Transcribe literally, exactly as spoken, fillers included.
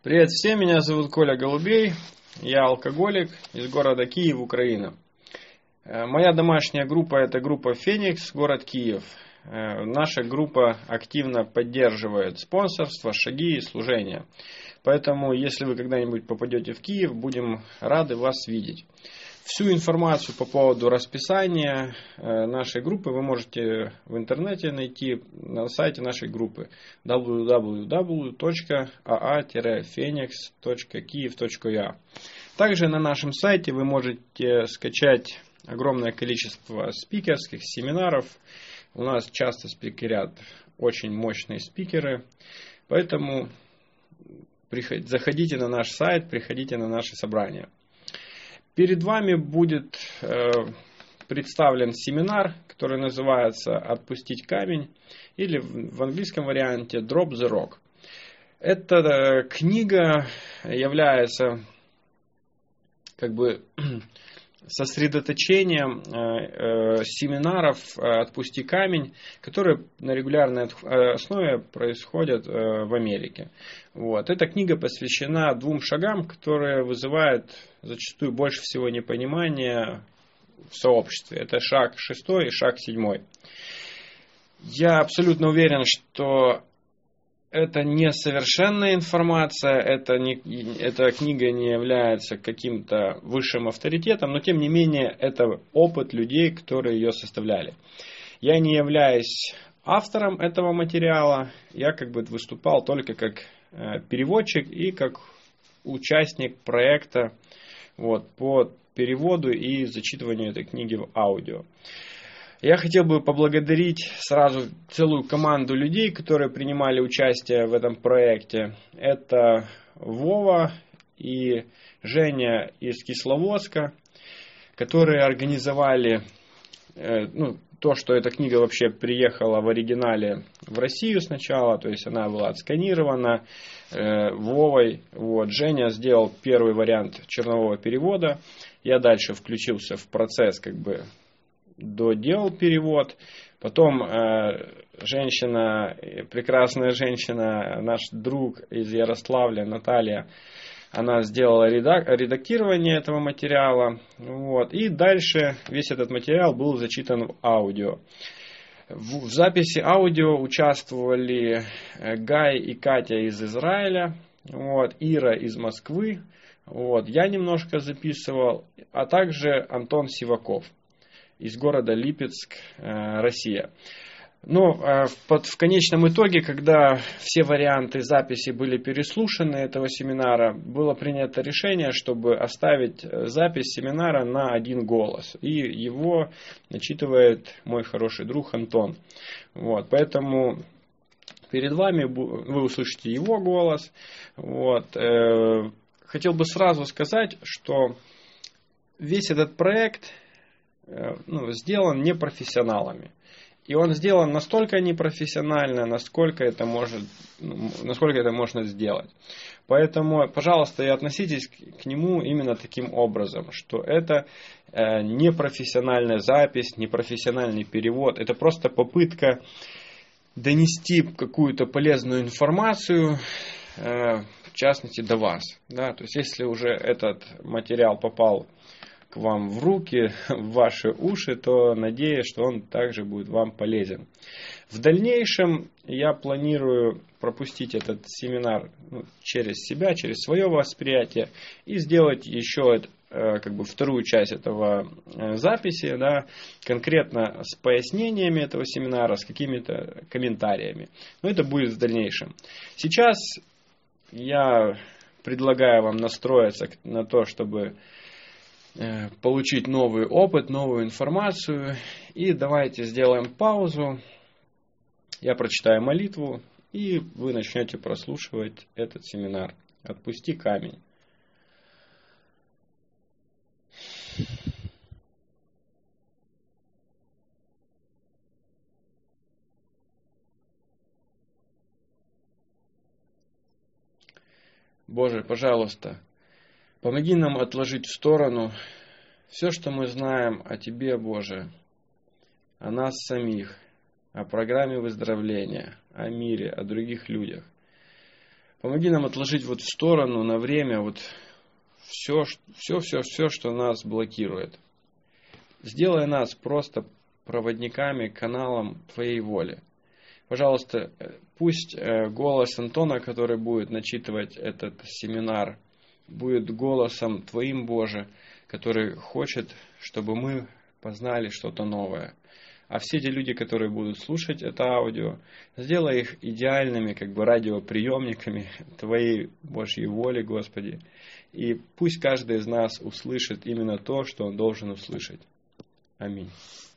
Привет всем, меня зовут Коля Голубей, я алкоголик из города Киев, Украина. Моя домашняя группа это группа Феникс, город Киев. Наша группа активно поддерживает спонсорство, шаги и служение. Поэтому, если вы когда-нибудь попадете в Киев, будем рады вас видеть. Всю информацию по поводу расписания нашей группы вы можете в интернете найти на сайте нашей группы дабл ю дабл ю дабл ю точка а а феникс точка киев точка ю а. Также на нашем сайте вы можете скачать огромное количество спикерских семинаров. У нас часто спикерят очень мощные спикеры, поэтому заходите на наш сайт, приходите на наши собрания. Перед вами будет э, представлен семинар, который называется «Отпустить камень» или в, в английском варианте «Drop the Rock». Эта э, книга является как бы сосредоточением э, э, семинаров «Отпусти камень», которые на регулярной основе происходят э, в Америке. Вот. Эта книга посвящена двум шагам, которые вызывают зачастую больше всего непонимания в сообществе. Это шаг шестой и шаг седьмой. Я абсолютно уверен, что это не совершенная информация, это не, эта книга не является каким-то высшим авторитетом, но тем не менее это опыт людей, которые ее составляли. Я не являюсь автором этого материала, я как бы выступал только как переводчик и как участник проекта вот, по переводу и зачитыванию этой книги в аудио. Я хотел бы поблагодарить сразу целую команду людей, которые принимали участие в этом проекте. Это Вова и Женя из Кисловодска, которые организовали э, ну, то, что эта книга вообще приехала в оригинале в Россию сначала, то есть она была отсканирована э, Вовой. Вот. Женя сделал первый вариант чернового перевода. Я дальше включился в процесс, как бы доделал перевод. Потом э, женщина, прекрасная женщина, наш друг из Ярославля, Наталья, она сделала редак, редактирование этого материала. Вот. И дальше весь этот материал был зачитан в аудио. В, в записи аудио участвовали Гай и Катя из Израиля, вот, Ира из Москвы, вот, я немножко записывал, а также Антон Сиваков из города Липецк, Россия. Но в, в конечном итоге, когда все варианты записи были переслушаны этого семинара, было принято решение, чтобы оставить запись семинара на один голос. И его начитывает мой хороший друг Антон. Вот, поэтому перед вами вы услышите его голос. Вот. Хотел бы сразу сказать, что весь этот проект ну, сделан непрофессионалами. И он сделан настолько непрофессионально, насколько это может, насколько это можно сделать. Поэтому, пожалуйста, и относитесь к нему именно таким образом, что это непрофессиональная запись, непрофессиональный перевод. Это просто попытка донести какую-то полезную информацию, в частности, до вас. Да? То есть, если уже этот материал попал к вам в руки, в ваши уши, то надеюсь, что он также будет вам полезен. В дальнейшем я планирую пропустить этот семинар ну, через себя, через свое восприятие и сделать еще э, как бы вторую часть этого э, записи, да, конкретно с пояснениями этого семинара, с какими-то комментариями. Но это будет в дальнейшем. Сейчас я предлагаю вам настроиться на то, чтобы получить новый опыт, новую информацию. И давайте сделаем паузу. Я прочитаю молитву, и вы начнете прослушивать этот семинар. Отпусти камень. Боже, пожалуйста, помоги нам отложить в сторону все, что мы знаем о Тебе, Боже, о нас самих, о программе выздоровления, о мире, о других людях. Помоги нам отложить вот в сторону на время вот все, все, все, все, что нас блокирует. Сделай нас просто проводниками, каналом Твоей воли. Пожалуйста, пусть голос Антона, который будет начитывать этот семинар, будет голосом Твоим, Боже, который хочет, чтобы мы познали что-то новое. А все те люди, которые будут слушать это аудио, сделай их идеальными, как бы радиоприемниками Твоей Божьей воли, Господи. И пусть каждый из нас услышит именно то, что он должен услышать. Аминь.